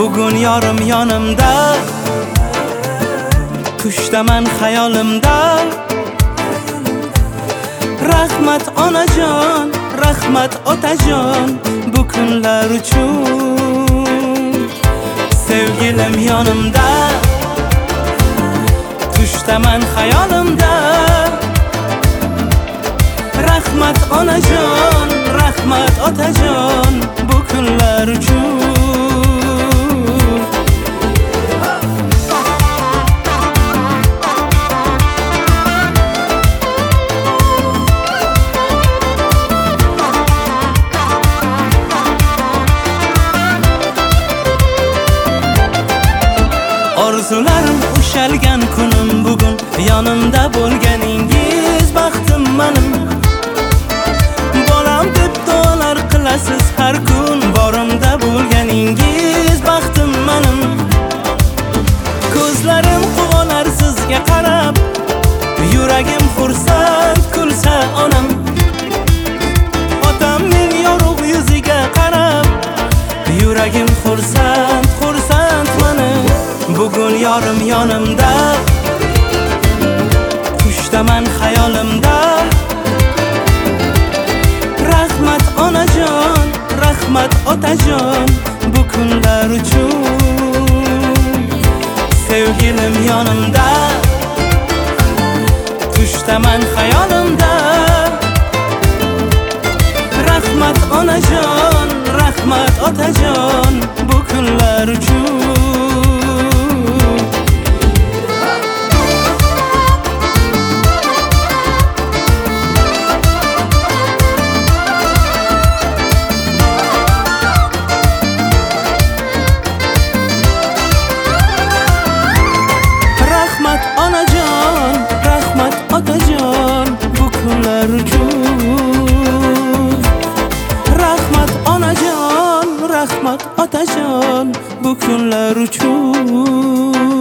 Bugun yorim yonimda, tushdaman xayolimda. Rahmat onajon, rahmat otajon, bu kunlar uchun. Sevgilim yonimda, tushdaman xayolimda. Rahmat onajon, rahmat otajon, bu kunlar uchun. Orzularim ushalgan kunim bugun, yonimda bo'lganingiz baxtim menim. Bolam deb duolar qilasiz har kun, borimda bo'lganingiz baxtim menim. Ko'zlarim quvonar sizga qarab, yuragim xursand kulsa onam. Otamning yorug' yuziga qarab, yuragim xursand menim. Bugun yorim yonimda, tushdaman xayolimda. Rahmat onajon, rahmat otajon, bu kunlar uchun. Sevgilim yonimda, tushdaman xayolimda. Rahmat onajon, rahmat otajon, bu kunlar uchun. Otajon, bu kunlar uchun. Rahmat onajon, rahmat otajon, bu kunlar uchun.